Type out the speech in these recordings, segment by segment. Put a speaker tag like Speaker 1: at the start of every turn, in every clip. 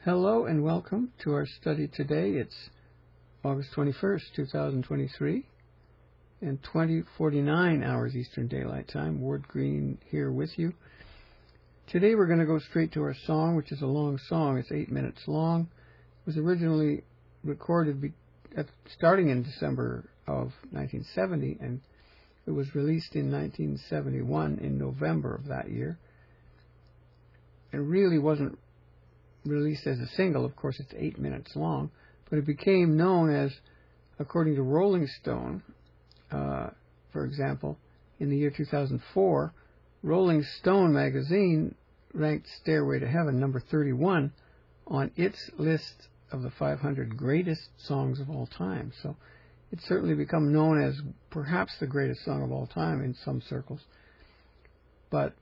Speaker 1: Hello and welcome to our study today. It's August 21st, 2023, and 20:49 hours Eastern Daylight Time. Ward Green here with you. Today we're going to go straight to our song, which is a long song. It's 8 minutes long. It was originally recorded starting in December of 1970, and it was released in 1971 in November of that year. It really wasn't released as a single. Of course, it's 8 minutes long, but it became known as, according to Rolling Stone, for example, in the year 2004, Rolling Stone magazine ranked Stairway to Heaven number 31 on its list of the 500 greatest songs of all time. So it's certainly become known as perhaps the greatest song of all time in some circles. But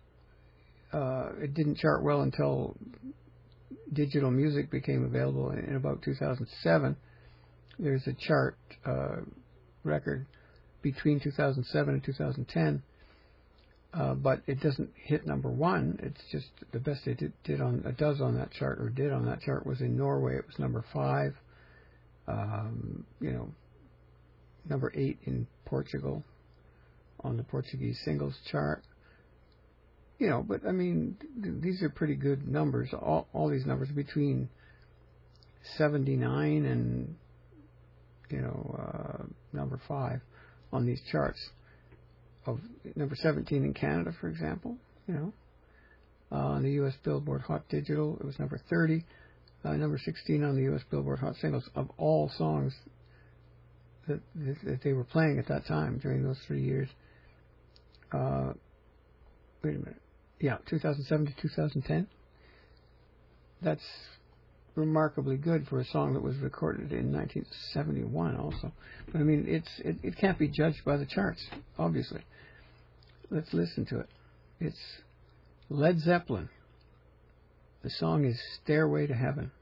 Speaker 1: it didn't chart well until digital music became available in about 2007. There's a chart record between 2007 and 2010, but it doesn't hit number one. It's just the best it did on that chart was in Norway. It was number 5. Number 8 in Portugal on the Portuguese singles chart. But I mean, these are pretty good numbers. All these numbers between 79 and number 5 on these charts. Of number 17 in Canada, for example. On the U.S. Billboard Hot Digital, it was number 30. Number 16 on the U.S. Billboard Hot Singles of all songs that they were playing at that time during those 3 years. Wait a minute. Yeah, 2007 to 2010. That's remarkably good for a song that was recorded in 1971 also. But I mean, it can't be judged by the charts, obviously. Let's listen to it. It's Led Zeppelin. The song is Stairway to Heaven.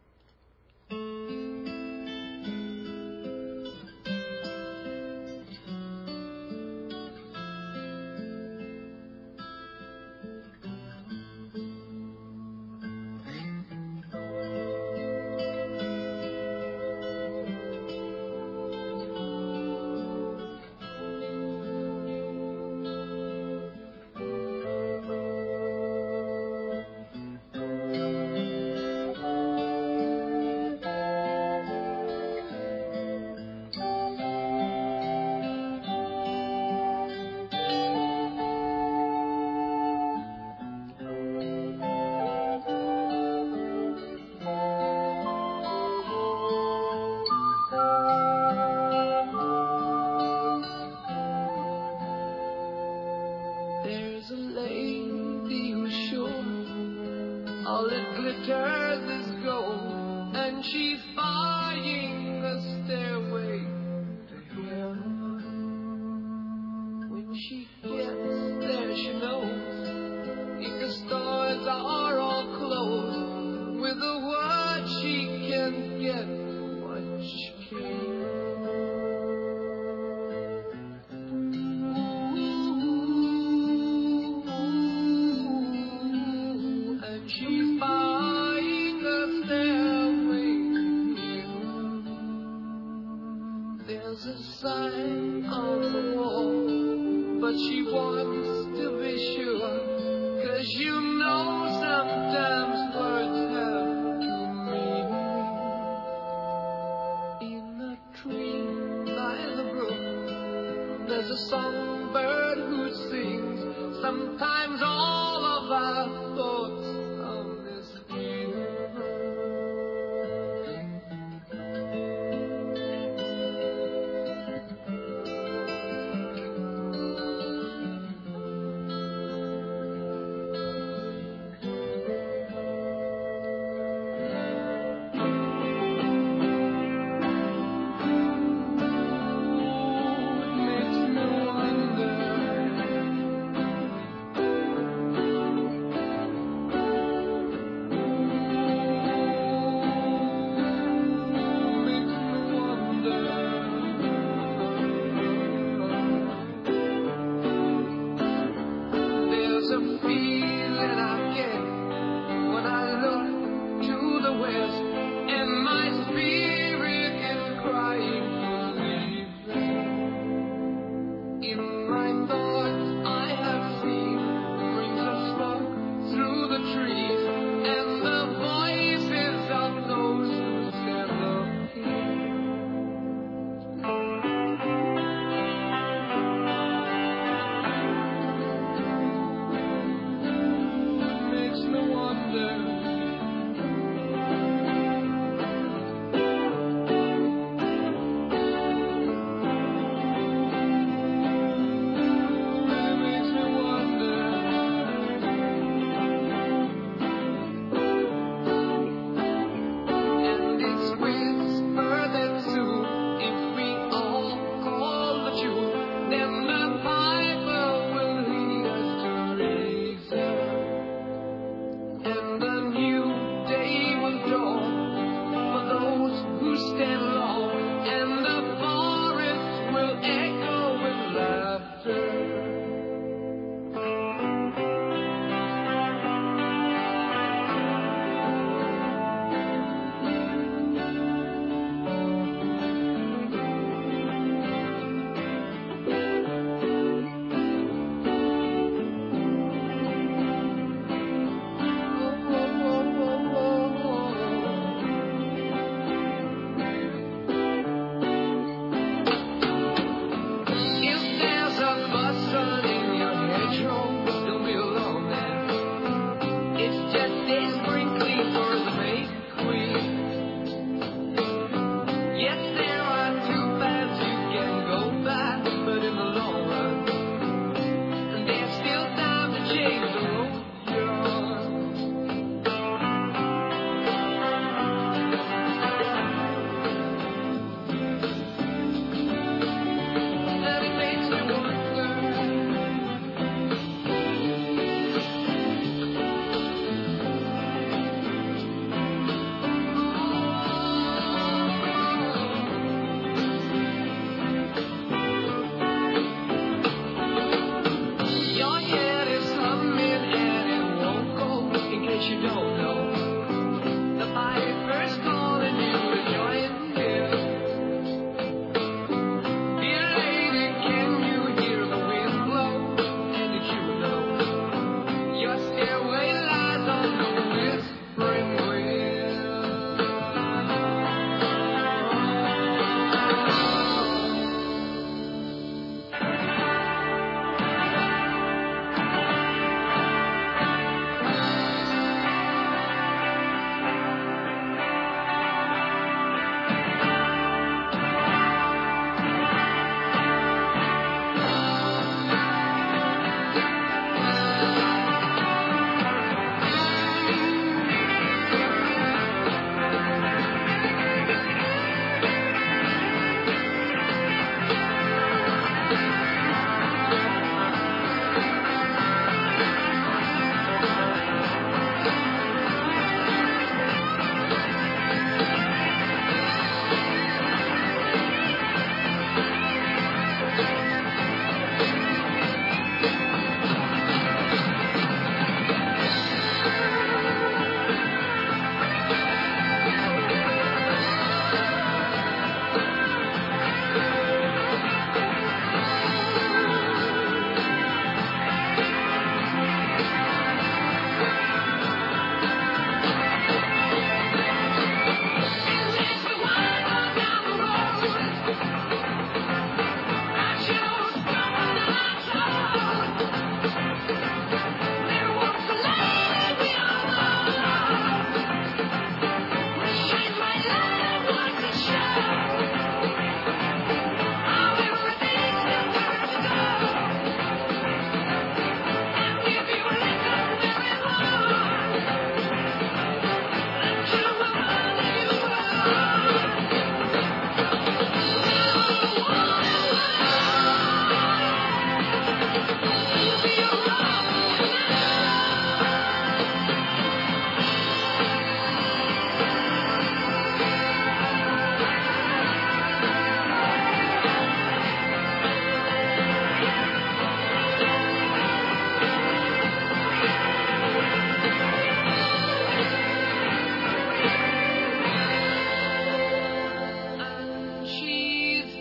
Speaker 2: And she's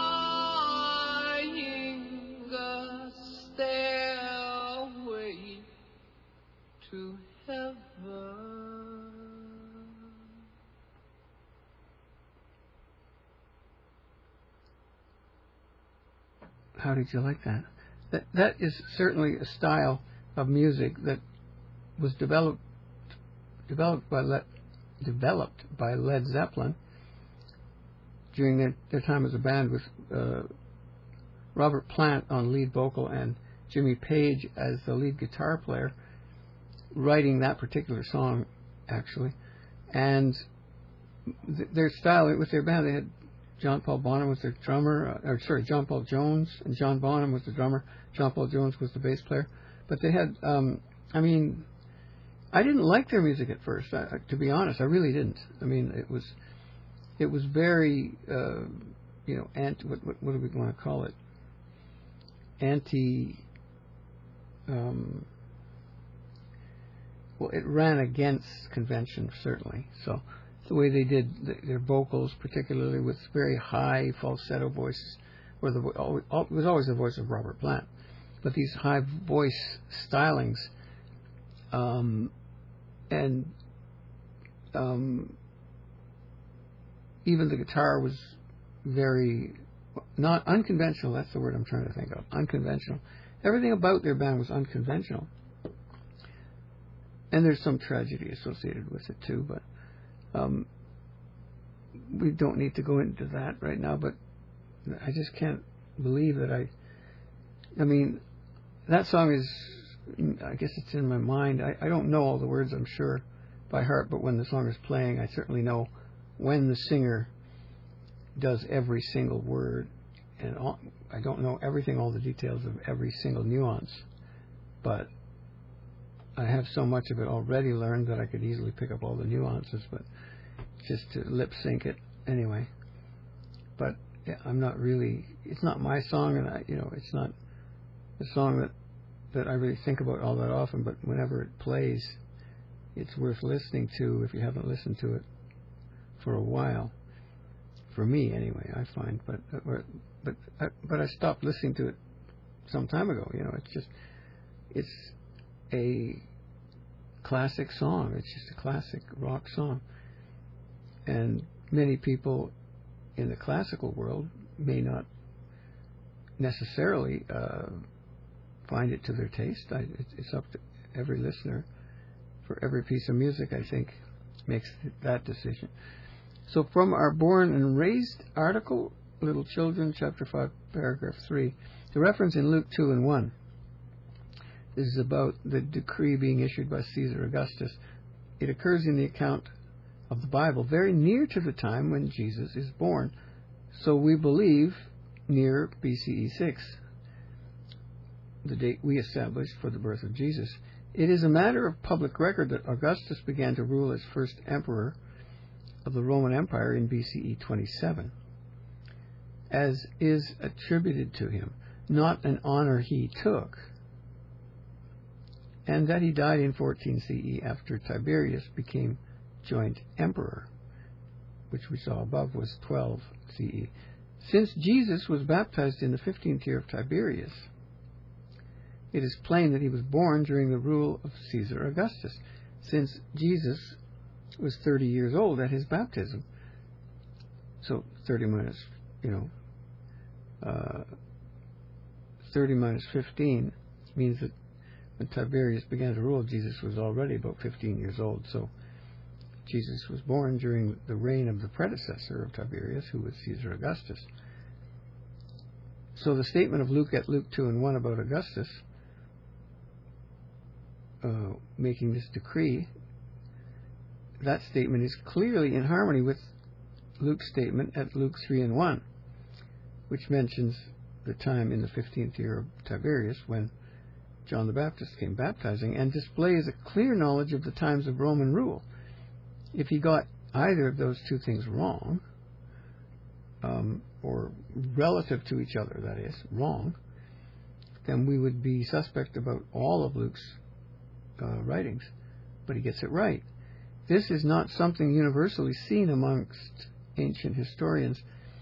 Speaker 2: buying a stairway to heaven.
Speaker 1: How did you like that? That is certainly a style of music that was developed by Led Zeppelin during their time as a band, with Robert Plant on lead vocal and Jimmy Page as the lead guitar player, writing that particular song, actually. And their style with their band, they had John Paul Bonham was their drummer, John Paul Jones, and John Bonham was the drummer. John Paul Jones was the bass player. But they had, I didn't like their music at first. To be honest, I really didn't. I mean, it was very, what do we want to call it? It ran against convention, certainly. So the way they did their vocals, particularly with very high falsetto voices, it was always the voice of Robert Plant, but these high voice stylings, and even the guitar was very not unconventional. That's the word I'm trying to think of. Unconventional. Everything about their band was unconventional. And there's some tragedy associated with it too, but we don't need to go into that right now. But I just can't believe that I mean, that song is, I guess it's in my mind. I don't know all the words, I'm sure, by heart, but when the song is playing, I certainly know when the singer does every single word. And I don't know all the details of every single nuance, but I have so much of it already learned that I could easily pick up all the nuances, but just to lip sync it anyway. But yeah, it's not my song, and it's not a song that I really think about all that often, but whenever it plays, it's worth listening to if you haven't listened to it for a while. For me, anyway, I find. But I stopped listening to it some time ago. It's a classic song. It's just a classic rock song. And many people in the classical world may not necessarily find it to their taste. It's up to every listener. For every piece of music, I think, makes that decision. So from our Born and Raised article, Little Children, Chapter 5, Paragraph 3, the reference in Luke 2 and 1. This is about the decree being issued by Caesar Augustus. It occurs in the account of the Bible very near to the time when Jesus is born. So we believe near BCE 6, the date we established for the birth of Jesus. It is a matter of public record that Augustus began to rule as first emperor of the Roman Empire in BCE 27, as is attributed to him, not an honor he took, and that he died in 14 CE after Tiberius became joint emperor, which we saw above was 12 CE. Since Jesus was baptized in the 15th year of Tiberius, it is plain that he was born during the rule of Caesar Augustus, since Jesus was 30 years old at his baptism. So 30 minus 15 means that when Tiberius began to rule, Jesus was already about 15 years old. So Jesus was born during the reign of the predecessor of Tiberius, who was Caesar Augustus. So the statement of Luke at Luke 2 and 1 about Augustus making this decree, that statement is clearly in harmony with Luke's statement at Luke 3 and 1, which mentions the time in the 15th year of Tiberius when John the Baptist came baptizing, and displays a clear knowledge of the times of Roman rule. If he got either of those two things wrong, or relative to each other, that is, wrong, then we would be suspect about all of Luke's writings. But he gets it right. this is not something universally seen amongst ancient historians.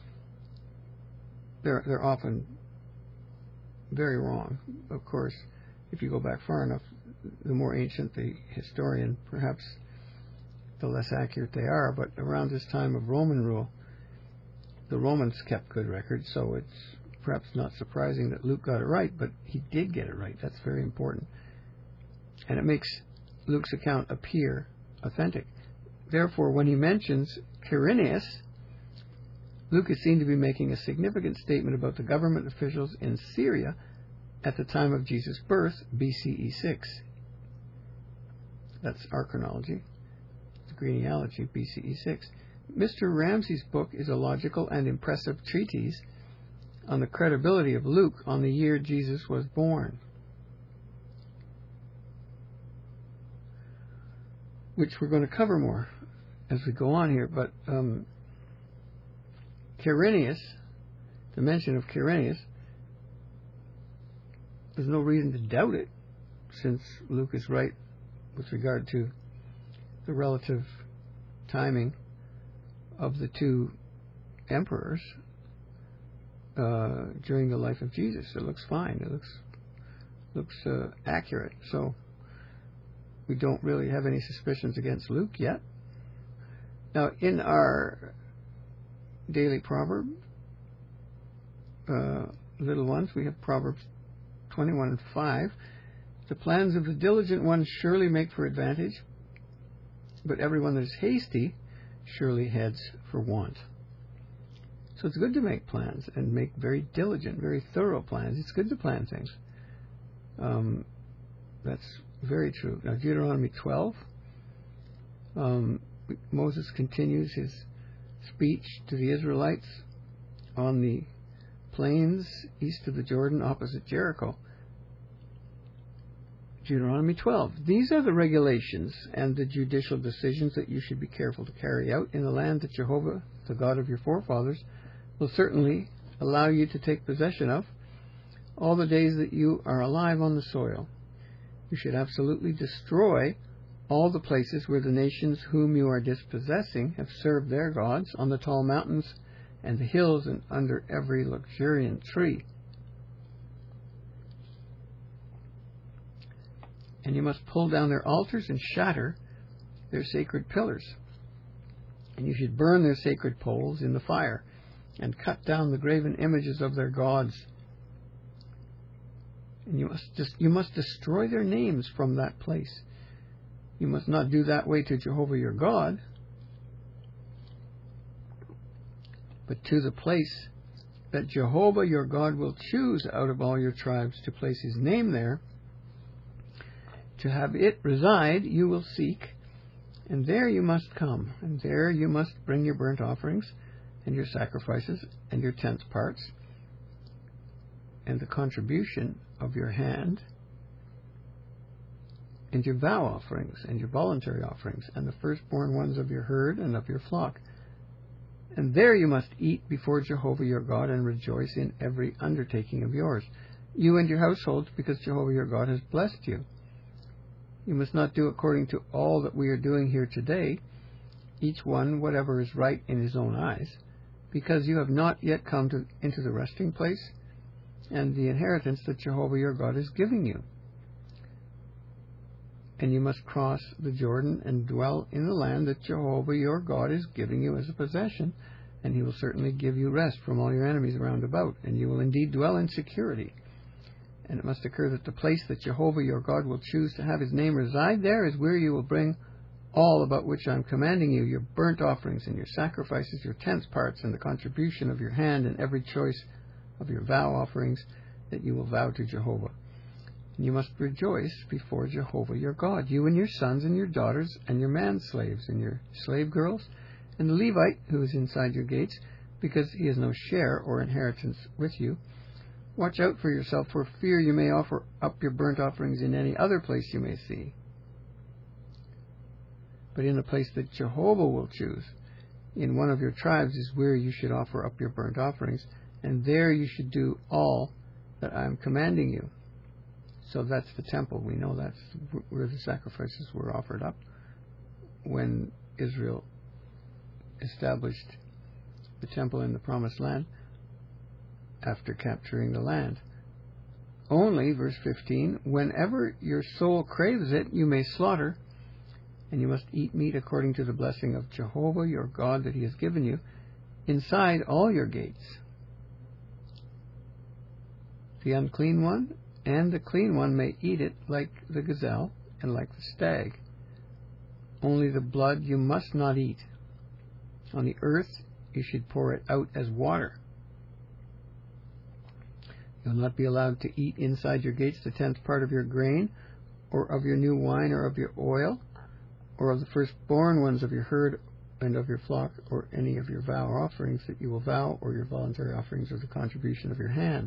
Speaker 1: They're often very wrong. Of course, if you go back far enough, the more ancient the historian, perhaps the less accurate they are. But around this time of Roman rule, the Romans kept good records, so it's perhaps not surprising that Luke got it right, but he did get it right. That's very important. And it makes Luke's account appear authentic. Therefore, when he mentions Quirinius, Luke is seen to be making a significant statement about the government officials in Syria at the time of Jesus' birth, BCE 6. That's our chronology. The genealogy, BCE 6. Mr. Ramsey's book is a logical and impressive treatise on the credibility of Luke on the year Jesus was born, which we're going to cover more as we go on here. But Quirinius, the mention of Quirinius, there's no reason to doubt it, since Luke is right with regard to the relative timing of the two emperors during the life of Jesus. It looks fine. It looks accurate. So we don't really have any suspicions against Luke yet. Now, in our daily proverb, little ones, we have Proverbs 21:5. The plans of the diligent one surely make for advantage, but everyone that is hasty surely heads for want. So it's good to make plans and make very diligent, very thorough plans. It's good to plan things. That's very true. Now, Deuteronomy 12, Moses continues his speech to the Israelites on the plains east of the Jordan opposite Jericho. Deuteronomy 12. These are the regulations and the judicial decisions that you should be careful to carry out in the land that Jehovah, the God of your forefathers, will certainly allow you to take possession of all the days that you are alive on the soil. You should absolutely destroy all the places where the nations whom you are dispossessing have served their gods, on the tall mountains and the hills and under every luxuriant tree. And you must pull down their altars and shatter their sacred pillars. And you should burn their sacred poles in the fire and cut down the graven images of their gods. And you must destroy their names from that place. You must not do that way to Jehovah your God, but to the place that Jehovah your God will choose out of all your tribes to place his name there. To have it reside you will seek, and there you must come, and there you must bring your burnt offerings, and your sacrifices, and your tenth parts, and the contribution of your hand, and your vow offerings, and your voluntary offerings, and the firstborn ones of your herd and of your flock. And there you must eat before Jehovah your God, and rejoice in every undertaking of yours, you and your households, because Jehovah your God has blessed you. You must not do according to all that we are doing here today, each one whatever is right in his own eyes, because you have not yet come into the resting place and the inheritance that Jehovah your God is giving you. And you must cross the Jordan and dwell in the land that Jehovah your God is giving you as a possession, and he will certainly give you rest from all your enemies round about, and you will indeed dwell in security. And it must occur that the place that Jehovah your God will choose to have his name reside there is where you will bring all about which I am commanding you, your burnt offerings and your sacrifices, your tenth parts, and the contribution of your hand, and every choice of your vow offerings that you will vow to Jehovah. And you must rejoice before Jehovah your God, you and your sons and your daughters and your manslaves and your slave girls, and the Levite who is inside your gates, because he has no share or inheritance with you. Watch out for yourself, for fear you may offer up your burnt offerings in any other place you may see. But in the place that Jehovah will choose, in one of your tribes, is where you should offer up your burnt offerings, and there you should do all that I am commanding you. So that's the temple. We know that's where the sacrifices were offered up. when Israel established the temple in the Promised Land after capturing the land. Only, verse 15, whenever your soul craves it, you may slaughter, and you must eat meat according to the blessing of Jehovah your God that he has given you inside all your gates. The unclean one and the clean one may eat it like the gazelle and like the stag. Only the blood you must not eat. On the earth you should pour it out as water. You will not be allowed to eat inside your gates the 10th part of your grain, or of your new wine, or of your oil, or of the firstborn ones of your herd and of your flock, or any of your vow offerings that you will vow, or your voluntary offerings, or the contribution of your hand.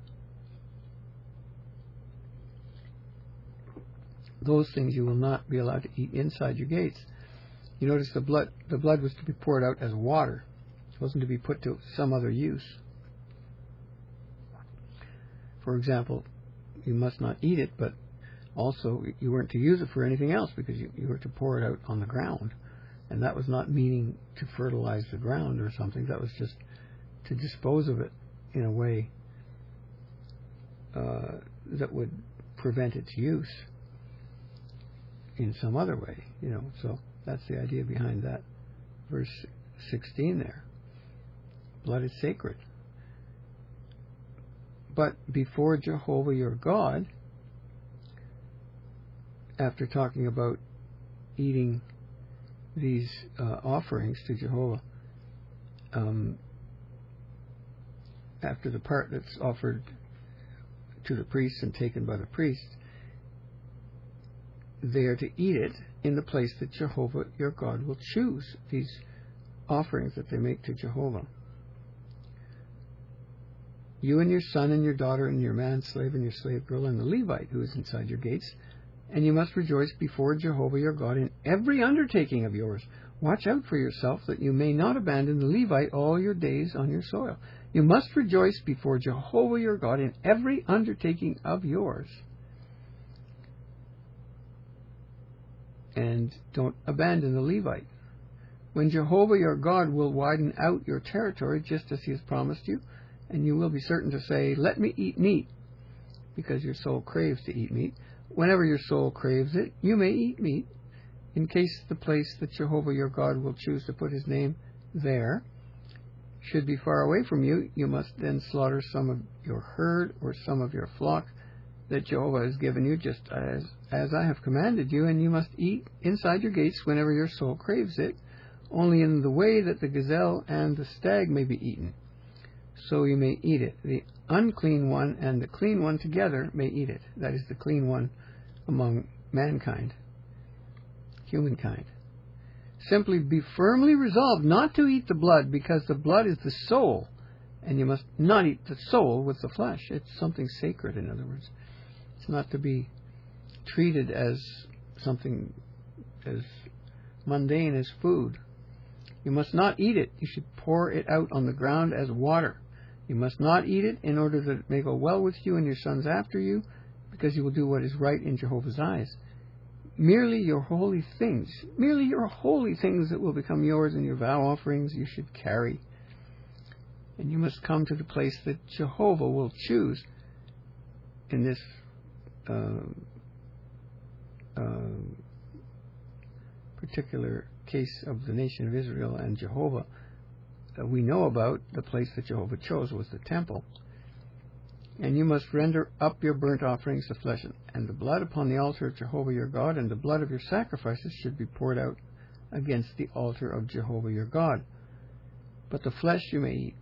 Speaker 1: Those things you will not be allowed to eat inside your gates. You notice the blood was to be poured out as water. It wasn't to be put to some other use. For example, you must not eat it, but also you weren't to use it for anything else, because you were to pour it out on the ground. And that was not meaning to fertilize the ground or something. That was just to dispose of it in a way that would prevent its use in some other way. So that's the idea behind that verse 16 there. Blood is sacred. But before Jehovah your God, after talking about eating these offerings to Jehovah, after the part that's offered to the priest and taken by the priest, they are to eat it in the place that Jehovah your God will choose, these offerings that they make to Jehovah. You and your son and your daughter and your manslave and your slave girl and the Levite who is inside your gates, and you must rejoice before Jehovah your God in every undertaking of yours. Watch out for yourself that you may not abandon the Levite all your days on your soil. You must rejoice before Jehovah your God in every undertaking of yours. And don't abandon the Levite. When Jehovah your God will widen out your territory just as he has promised you, and you will be certain to say, let me eat meat, because your soul craves to eat meat. Whenever your soul craves it, you may eat meat. In case the place that Jehovah your God will choose to put his name there should be far away from you, you must then slaughter some of your herd or some of your flock that Jehovah has given you, just as I have commanded you, and you must eat inside your gates whenever your soul craves it, only in the way that the gazelle and the stag may be eaten. So you may eat it. The unclean one and the clean one together may eat it. That is the clean one among mankind, humankind. Simply be firmly resolved not to eat the blood, because the blood is the soul, and you must not eat the soul with the flesh. It's something sacred, in other words. It's not to be treated as something as mundane as food. You must not eat it. You should pour it out on the ground as water. You must not eat it in order that it may go well with you and your sons after you, because you will do what is right in Jehovah's eyes. Merely your holy things that will become yours and your vow offerings you should carry. And you must come to the place that Jehovah will choose. In this particular case of the nation of Israel and Jehovah, we know about the place that Jehovah chose was the temple. And you must render up your burnt offerings, the flesh and the blood, upon the altar of Jehovah your God, and the blood of your sacrifices should be poured out against the altar of Jehovah your God. But the flesh you may eat.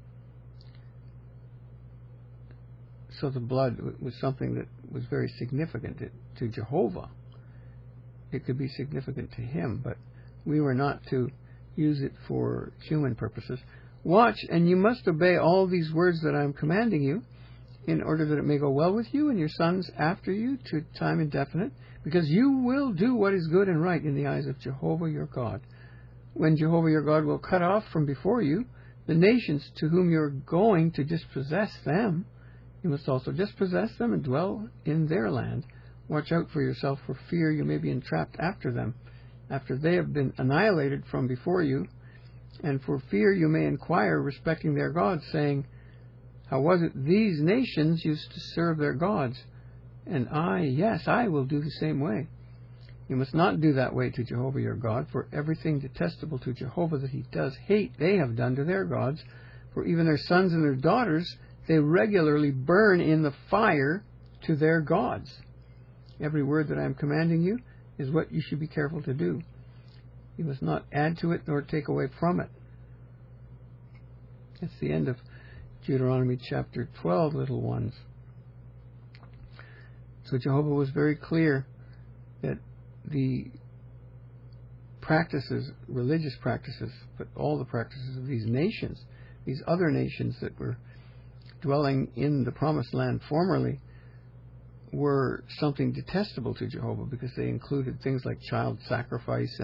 Speaker 1: So the blood was something that was very significant to Jehovah. It could be significant to him, but we were not to use it for human purposes. Watch, and you must obey all these words that I am commanding you, in order that it may go well with you and your sons after you to time indefinite, because you will do what is good and right in the eyes of Jehovah your God. When Jehovah your God will cut off from before you the nations to whom you are going to dispossess them, you must also dispossess them and dwell in their land. Watch out for yourself, for fear you may be entrapped after them, after they have been annihilated from before you, and for fear you may inquire respecting their gods, saying, how was it these nations used to serve their gods? And I will do the same way. You must not do that way to Jehovah your God, for everything detestable to Jehovah that he does hate they have done to their gods, for even their sons and their daughters they regularly burn in the fire to their gods. Every word that I am commanding you is what you should be careful to do. You must not add to it nor take away from it. That's the end of Deuteronomy chapter 12, little ones. So Jehovah was very clear that the practices, religious practices, but all the practices of these nations, these other nations that were dwelling in the promised land formerly, were something detestable to Jehovah because they included things like child sacrifice,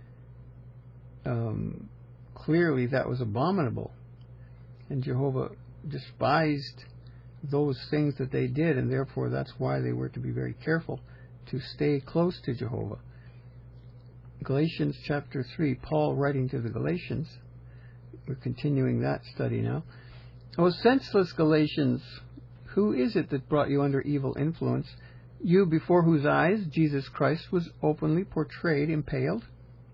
Speaker 1: and clearly that was abominable. And Jehovah despised those things that they did, and therefore that's why they were to be very careful to stay close to Jehovah. Galatians chapter 3, Paul writing to the Galatians, we're continuing that study now. O senseless Galatians, who is it that brought you under evil influence, you before whose eyes Jesus Christ was openly portrayed impaled?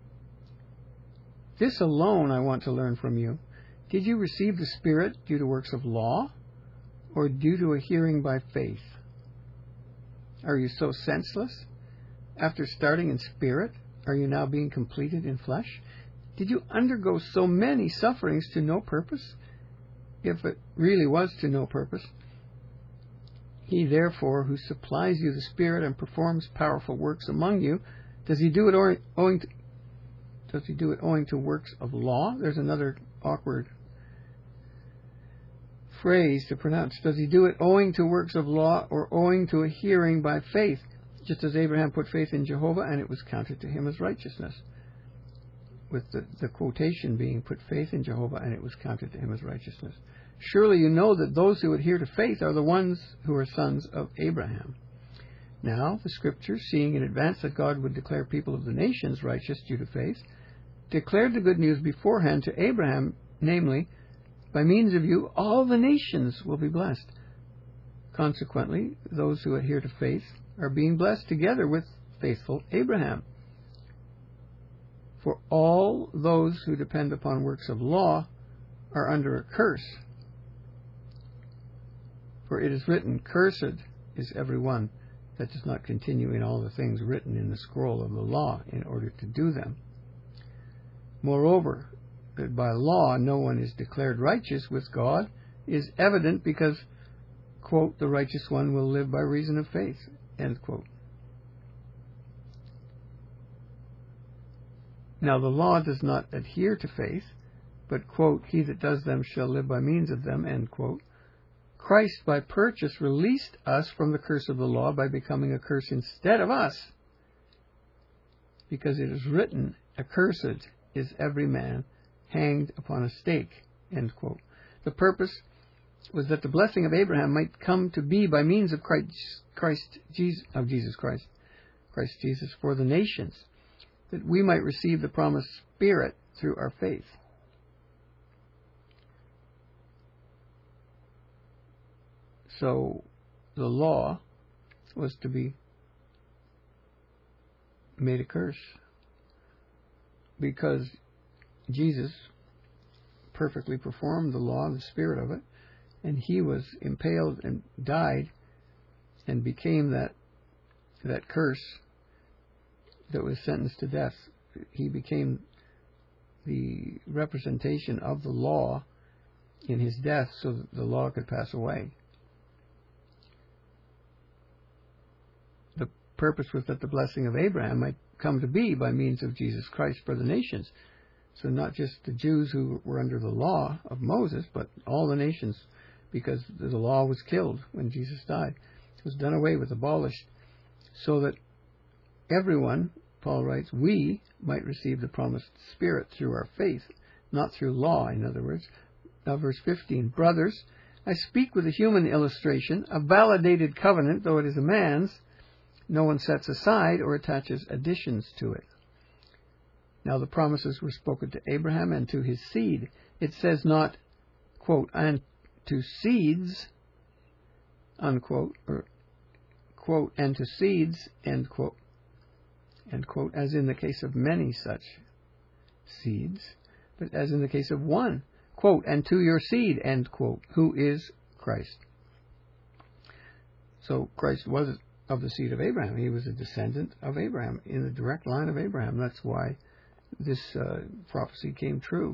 Speaker 1: This alone I want to learn from you. Did you receive the Spirit due to works of law, or due to a hearing by faith? Are you so senseless? After starting in spirit, are you now being completed in flesh? Did you undergo so many sufferings to no purpose? If it really was to no purpose. He therefore who supplies you the Spirit and performs powerful works among you, does he do it owing to works of law? There's another awkward phrase to pronounce. Does he do it owing to works of law or owing to a hearing by faith? Just as Abraham put faith in Jehovah and it was counted to him as righteousness. With the quotation being, put faith in Jehovah and it was counted to him as righteousness. Surely you know that those who adhere to faith are the ones who are sons of Abraham. Now, the Scriptures, seeing in advance that God would declare people of the nations righteous due to faith, declared the good news beforehand to Abraham, namely, by means of you, all the nations will be blessed. Consequently, those who adhere to faith are being blessed together with faithful Abraham. For all those who depend upon works of law are under a curse. For it is written, cursed is every one that does not continue in all the things written in the scroll of the law in order to do them. Moreover, that by law no one is declared righteous with God is evident because, quote, the righteous one will live by reason of faith, end quote. Now the law does not adhere to faith, but, quote, he that does them shall live by means of them, end quote. Christ by purchase released us from the curse of the law by becoming a curse instead of us, because it is written, accursed is every man hanged upon a stake, end quote. The purpose was that the blessing of Abraham might come to be by means of Christ Jesus for the nations, that we might receive the promised Spirit through our faith. So the law was to be made a curse because Jesus perfectly performed the law, the spirit of it, and he was impaled and died and became that curse that was sentenced to death. He became the representation of the law in his death so that the law could pass away. The purpose was that the blessing of Abraham might come to be by means of Jesus Christ for the nations. So not just the Jews who were under the law of Moses, but all the nations, because the law was killed when Jesus died. It was done away with, abolished, so that everyone, Paul writes, we might receive the promised Spirit through our faith, not through law, in other words. Now verse 15, brothers, I speak with a human illustration, a validated covenant, though it is a man's, no one sets aside or attaches additions to it. Now the promises were spoken to Abraham and to his seed. It says not, quote, and to seeds, unquote, or, quote, and to seeds, end quote, as in the case of many such seeds, but as in the case of one, quote, and to your seed, end quote, who is Christ. So Christ was of the seed of Abraham. He was a descendant of Abraham, in the direct line of Abraham. That's why this prophecy came true,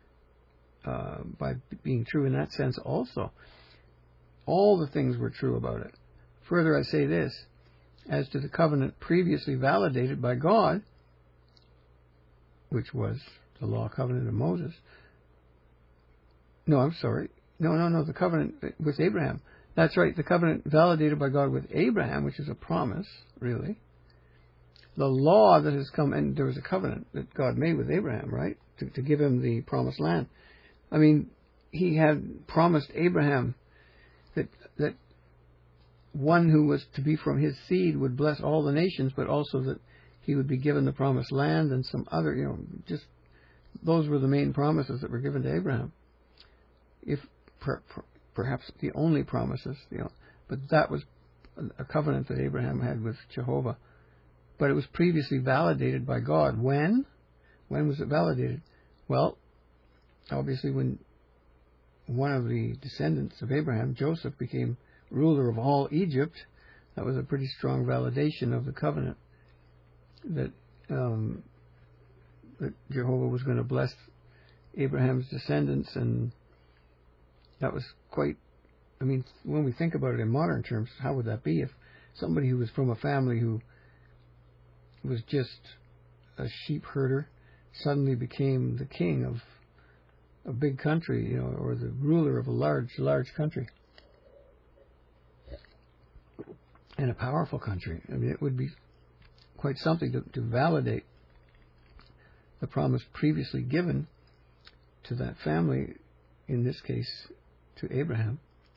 Speaker 1: by being true in that sense also. All the things were true about it. Further, I say this, as to the covenant previously validated by God, which was the law covenant of Moses. No, I'm sorry. No, the covenant with Abraham. That's right, the covenant validated by God with Abraham, which is a promise, really. The law that has come, and there was a covenant that God made with Abraham, right, to give him the promised land. I mean, he had promised Abraham that one who was to be from his seed would bless all the nations, but also that he would be given the promised land and some other, just those were the main promises that were given to Abraham. If perhaps the only promises, but that was a covenant that Abraham had with Jehovah. But it was previously validated by God. When? When was it validated? Well, obviously when one of the descendants of Abraham, Joseph, became ruler of all Egypt, that was a pretty strong validation of the covenant that Jehovah was going to bless Abraham's descendants, and that was quite, when we think about it in modern terms, how would that be if somebody who was from a family who was just a sheep herder suddenly became the king of a big country, or the ruler of a large country, and a powerful country. It would be quite something to validate the promise previously given to that family, in this case to Abraham.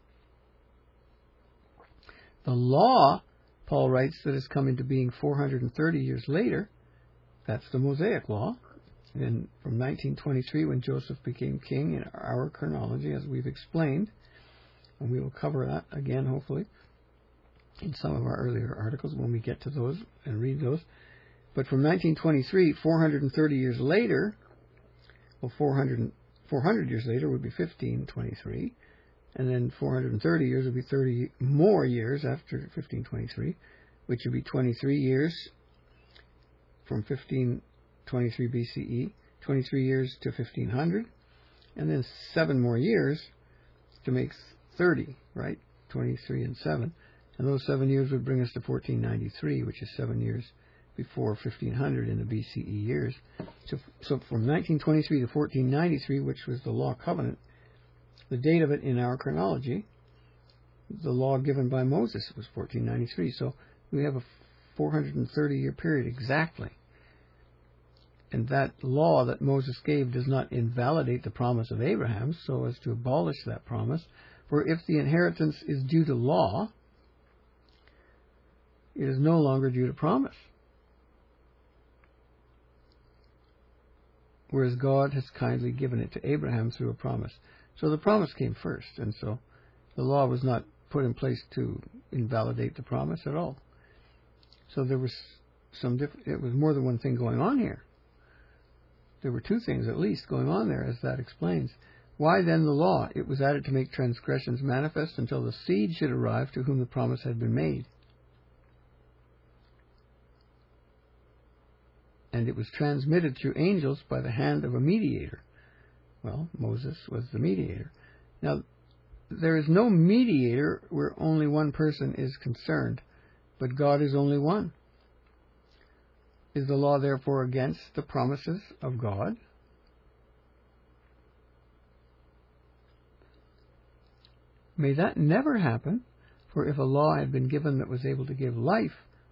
Speaker 1: The law, Paul writes, that has come into being 430 years later, that's the Mosaic Law. And from 1923, when Joseph became king, in our chronology, as we've explained, and we will cover that again, hopefully, in some of our earlier articles when we get to those and read those. But from 1923, 430 years later, 400 years later would be 1523, and then 430 years would be 30 more years after 1523, which would be 23 years from 1523 BCE, 23 years to 1500, and then 7 more years to make 30, right? 23 and 7. And those 7 years would bring us to 1493, which is 7 years before 1500 in the BCE years. So from 1923 to 1493, which was the law covenant, the date of it in our chronology, the law given by Moses was 1493. So we have a 430-year period exactly. And that law that Moses gave does not invalidate the promise of Abraham so as to abolish that promise. For if the inheritance is due to law, it is no longer due to promise. Whereas God has kindly given it to Abraham through a promise. So the promise came first, and so the law was not put in place to invalidate the promise at all. So there was it was more than one thing going on here. There were 2 things at least going on there, as that explains. Why then the law? It was added to make transgressions manifest until the seed should arrive to whom the promise had been made. And it was transmitted through angels by the hand of a mediator. Well, Moses was the mediator. Now, there is no mediator where only one person is concerned, but God is only one. Is the law therefore against the promises of God? May that never happen, for if a law had been given that was able to give life,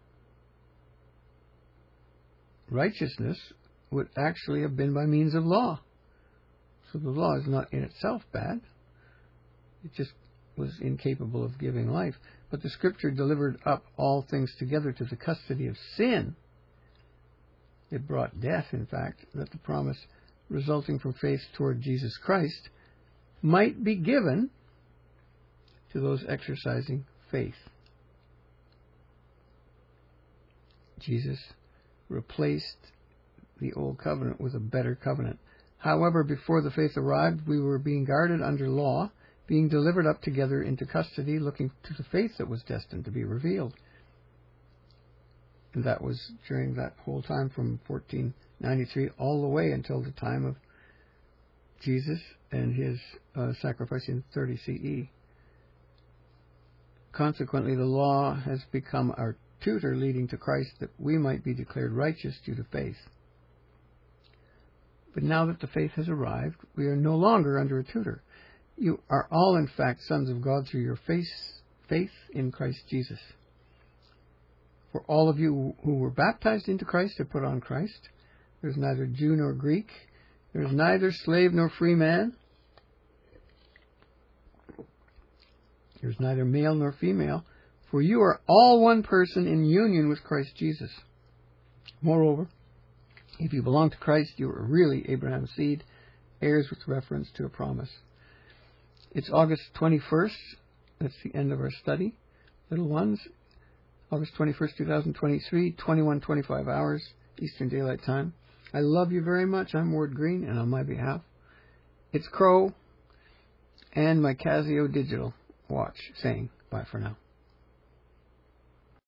Speaker 1: righteousness would actually have been by means of law. So the law is not in itself bad. It just was incapable of giving life. But the Scripture delivered up all things together to the custody of sin, It brought death, in fact, that the promise resulting from faith toward Jesus Christ might be given to those exercising faith. Jesus replaced the old covenant with a better covenant. However, before the faith arrived, we were being guarded under law, being delivered up together into custody, looking to the faith that was destined to be revealed. And that was during that whole time from 1493 all the way until the time of Jesus and his sacrifice in 30 CE. Consequently, the law has become our tutor, leading to Christ that we might be declared righteous due to faith. But now that the faith has arrived, we are no longer under a tutor. You are all, in fact, sons of God through your faith in Christ Jesus. For all of you who were baptized into Christ have put on Christ. There's neither Jew nor Greek. There's neither slave nor free man. There's neither male nor female. For you are all one person in union with Christ Jesus. Moreover, if you belong to Christ, you are really Abraham's seed, heirs with reference to a promise. It's August 21st. That's the end of our study. Little ones, August 21st, 2023, 21:25 hours, Eastern Daylight Time. I love you very much. I'm Ward Green, and on my behalf, it's Crow and my Casio Digital watch saying bye for now.